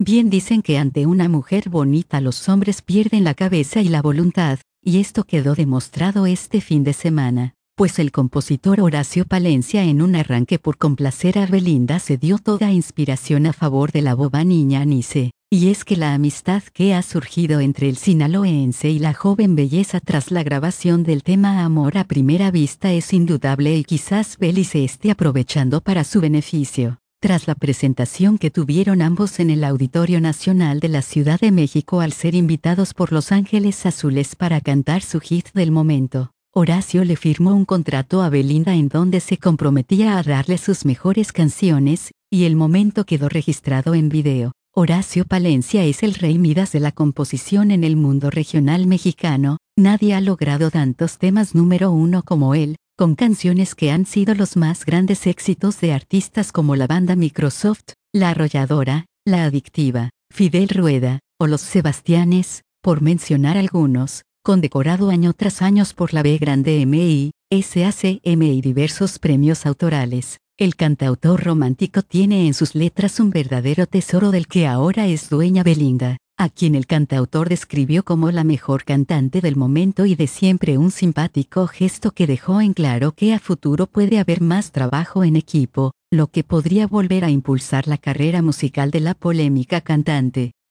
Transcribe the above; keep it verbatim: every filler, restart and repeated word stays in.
Bien dicen que ante una mujer bonita los hombres pierden la cabeza y la voluntad, y esto quedó demostrado este fin de semana, pues el compositor Horacio Palencia, en un arranque por complacer a Belinda, se dio toda inspiración a favor de la boba niña Anice. Y es que la amistad que ha surgido entre el sinaloense y la joven belleza tras la grabación del tema Amor a Primera Vista es indudable, y quizás Beli se esté aprovechando para su beneficio. Tras la presentación que tuvieron ambos en el Auditorio Nacional de la Ciudad de México al ser invitados por Los Ángeles Azules para cantar su hit del momento, Horacio le firmó un contrato a Belinda en donde se comprometía a darle sus mejores canciones, y el momento quedó registrado en video. Horacio Palencia es el rey Midas de la composición en el mundo regional mexicano. Nadie ha logrado tantos temas número uno como él, con canciones que han sido los más grandes éxitos de artistas como la banda Microsoft, La Arrolladora, La Adictiva, Fidel Rueda, o Los Sebastianes, por mencionar algunos, condecorado año tras año por la B Grande M I, S A C M y diversos premios autorales. El cantautor romántico tiene en sus letras un verdadero tesoro del que ahora es dueña Belinda, a quien el cantautor describió como la mejor cantante del momento y de siempre, un simpático gesto que dejó en claro que a futuro puede haber más trabajo en equipo, lo que podría volver a impulsar la carrera musical de la polémica cantante.